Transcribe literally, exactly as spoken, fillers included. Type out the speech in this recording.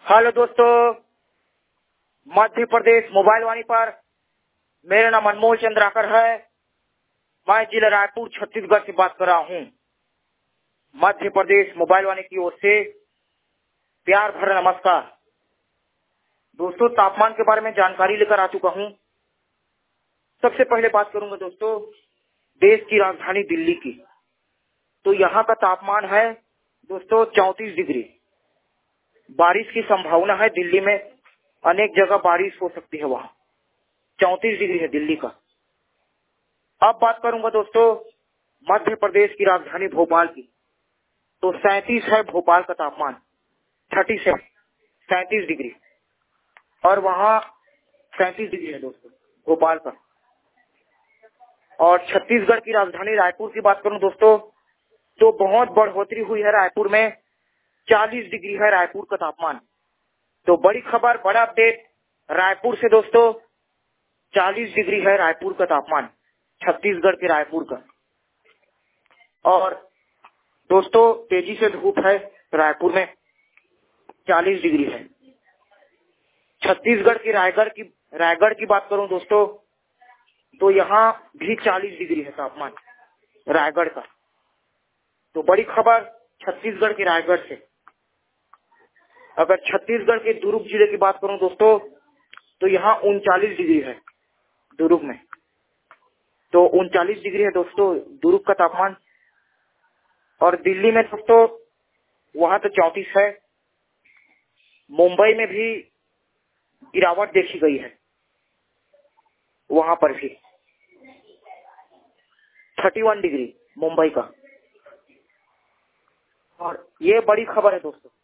Hello दोस्तों, Madhya Pradesh mobile वाणी पर मेरा नाम अनमोल चंद्राकर है। मैं जिला रायपुर छत्तीसगढ़ से बात कर रहा हूँ। मध्य प्रदेश मोबाइल वाणी की ओर से प्यार भरा नमस्कार। दोस्तों, तापमान के बारे में जानकारी लेकर आ चुका हूँ। सबसे पहले बात करूंगा दोस्तों देश की राजधानी दिल्ली की। तो यहाँ का तापमान है दोस्तों चौंतीस डिग्री। बारिश की संभावना है दिल्ली में, अनेक जगह बारिश हो सकती है। वहाँ चौंतीस डिग्री है दिल्ली का। अब बात करूंगा दोस्तों मध्य प्रदेश की राजधानी भोपाल की। तो सैंतीस है भोपाल का तापमान, थर्टी सेवन सैंतीस डिग्री, और वहाँ सैंतीस डिग्री है दोस्तों भोपाल का। और छत्तीसगढ़ की राजधानी रायपुर की बात करूं दोस्तों तो बहुत बढ़ोतरी हुई है रायपुर में, चालीस डिग्री है रायपुर का तापमान। तो बड़ी खबर, बड़ा अपडेट रायपुर से दोस्तों, चालीस डिग्री है रायपुर का तापमान, छत्तीसगढ़ के रायपुर का। और दोस्तों तेजी से धूप है रायपुर में, चालीस डिग्री है। छत्तीसगढ़ की रायगढ़ की रायगढ़ की बात करूं दोस्तों तो यहाँ भी चालीस डिग्री है तापमान रायगढ़ का। तो बड़ी खबर छत्तीसगढ़ के रायगढ़ से। अगर छत्तीसगढ़ के दुर्ग जिले की बात करूं दोस्तों तो यहाँ उनचालीस डिग्री है दुर्ग में। तो उनचालीस डिग्री है दोस्तों दुर्ग का तापमान। और दिल्ली में दोस्तों वहां तो चौंतीस है। मुंबई में भी गिरावट देखी गई है, वहां पर भी इकतीस डिग्री मुंबई का। और ये बड़ी खबर है दोस्तों।